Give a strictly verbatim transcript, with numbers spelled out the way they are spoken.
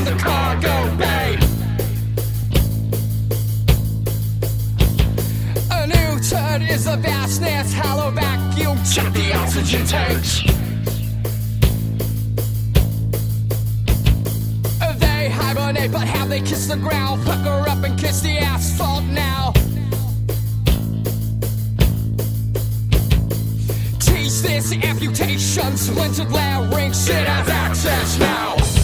in the cargo bay. A new turd is a vastness, hollow vacuum, check the oxygen tanks. They hibernate, but have they kissed the ground? Pucker up and kiss the asphalt now. Teach this amputation, splintered larynx, shit has access now.